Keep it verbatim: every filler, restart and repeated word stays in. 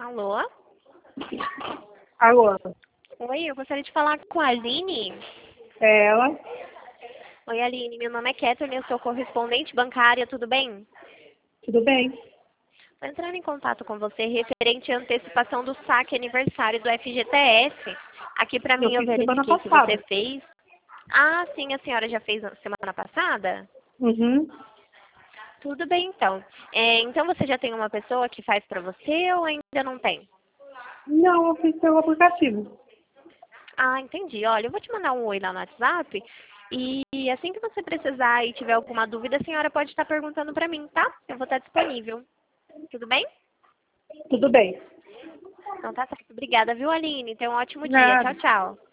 Alô? Alô? Oi, eu gostaria de falar com a Aline. É ela? Oi, Aline, meu nome é Catherine, eu sou correspondente bancária, tudo bem? Tudo bem? Estou entrando em contato com você referente à antecipação do saque aniversário do F G T S. Aqui para Eu mim eu fiz semana verifiquei que você passada. fez. Ah, sim, a senhora já fez na semana passada? Uhum. Tudo bem, então. É, então você já tem uma pessoa que faz para você ou ainda não tem? Não, eu fiz pelo aplicativo. Ah, entendi. Olha, eu vou te mandar um oi lá no WhatsApp e assim que você precisar e tiver alguma dúvida, a senhora pode estar perguntando para mim, tá? Eu vou estar disponível. Tudo bem? Tudo bem. Então tá certo. Obrigada, viu, Aline? Tenha um ótimo dia. Tchau, Nada. tchau.